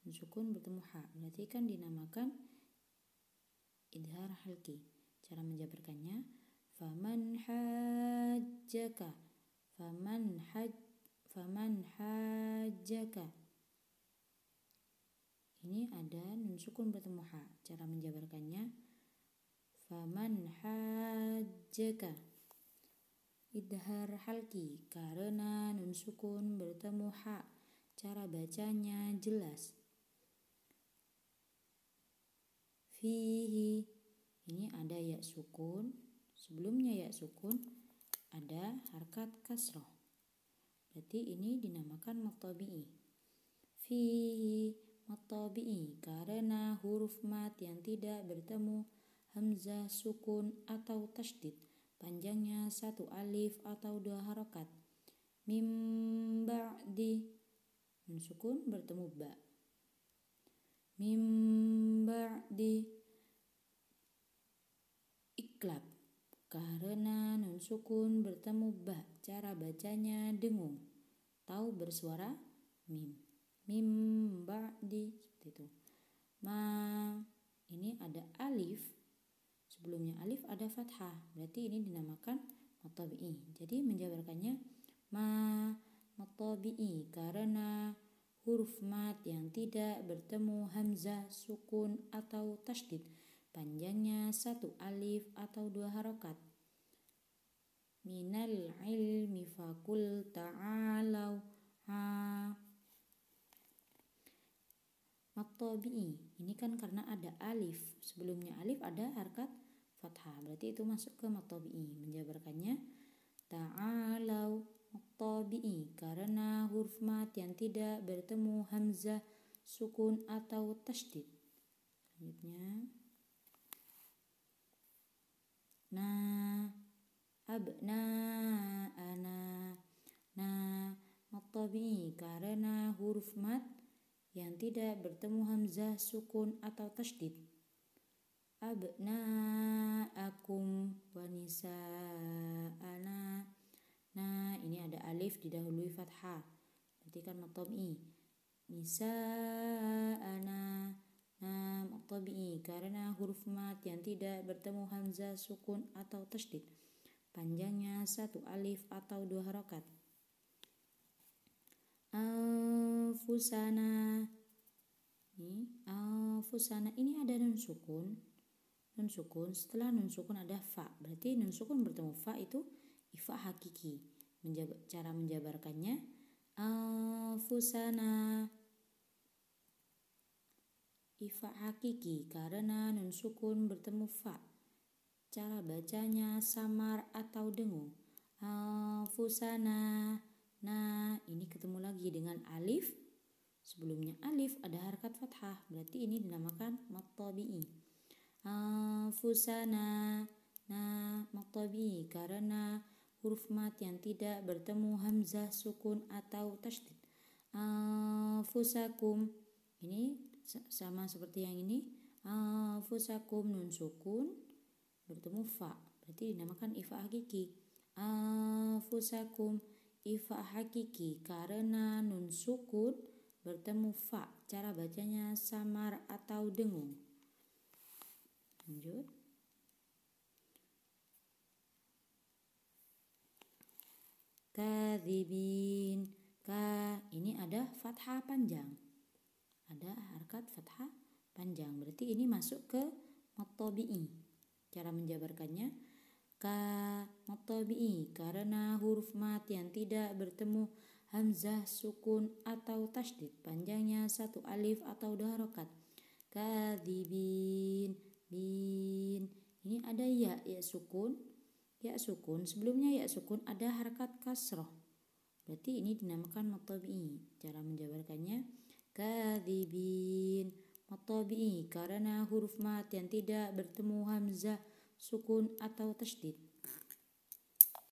nun sukun bertemu ha. Berarti kan dinamakan idhar halki. Cara menjabarkannya, faman hajjaka, faman hajjaka. Ini ada nun sukun bertemu ha. Cara menjabarkannya, faman hajjaka. Idhar halki karena nun sukun bertemu ha. Cara bacanya jelas. Fihi, ini ada ya sukun. Sebelumnya ya sukun ada harkat kasroh. Berarti ini dinamakan mad tabi'i. Fihi mad tabi'i karena huruf mat yang tidak bertemu hamzah sukun atau tasydid. Panjangnya 1 alif atau 2 harokat. Mim ba'di, nun sukun bertemu ba. Mim ba'di iklab karena nun sukun bertemu ba. Cara bacanya dengung. Tahu bersuara mim. Mim ba'di, seperti itu. Ma, ini ada alif. Sebelumnya alif ada fathah. Berarti ini dinamakan mad tabi'i. Jadi menjabarkannya, ma mad tabi'i karena huruf mat yang tidak bertemu hamzah sukun atau tasydid. Panjangnya 1 alif atau 2 harokat. Minal ilmi fakul ta'alau ha. Mad tabi'i ini kan karena ada alif. Sebelumnya alif ada harkat fathah. Berarti itu masuk ke mad tabi'i. Menjabarkannya, ta'alau mad tabi'i karena huruf mat yang tidak bertemu hamzah sukun atau tasydid. Selanjutnya, na abna ana. Na mad tabi'i karena huruf mat yang tidak bertemu hamzah sukun atau tasydid. Abna'akum wa nisa'ana. Nah, ini ada alif didahului fathah. Berarti kan mad tabi'i. Nisa'ana. Nah, mad tabi'i karena huruf mat yang tidak bertemu hamzah sukun atau tasydid. Panjangnya 1 alif atau 2 harokat. Anfusana. Anfusana ini ada nun sukun. Nun sukun, setelah nun sukun ada fa. Berarti nun sukun bertemu fa itu ifa hakiki. Cara menjabarkannya, anfusana ifa hakiki karena nun sukun bertemu fa. Cara bacanya samar atau dengung. Anfusana. Nah, ini ketemu lagi dengan alif. Sebelumnya alif ada harkat fathah. Berarti ini dinamakan mad tabi'i. Anfusana. Nah, mad tabi'i karena huruf mat yang tidak bertemu hamzah sukun atau tasydid. Anfusakum. Ini sama seperti yang ini. Anfusakum nun sukun bertemu fa. Berarti dinamakan ifa hakiki. Anfusakum ifa hakiki karena nun sukun bertemu fa. Cara bacanya samar atau dengung. Lanjut. Kadzibin. Ka, ini ada fathah panjang. Ada harkat fathah panjang. Berarti ini masuk ke mad tabi'i. Cara menjabarkannya, ka mad tabi'i karena huruf mat yang tidak bertemu hamzah sukun atau tasydid. Panjangnya 1 alif atau 2 harokat. Kadzibin. Bin. Ini ada ya sukun. Ya sukun. Sebelumnya ya sukun ada harkat kasroh. Berarti ini dinamakan mad tabi'i. Cara menjabarkannya, kadzibin mad tabi'i karena huruf mat yang tidak bertemu hamzah sukun atau tasydid.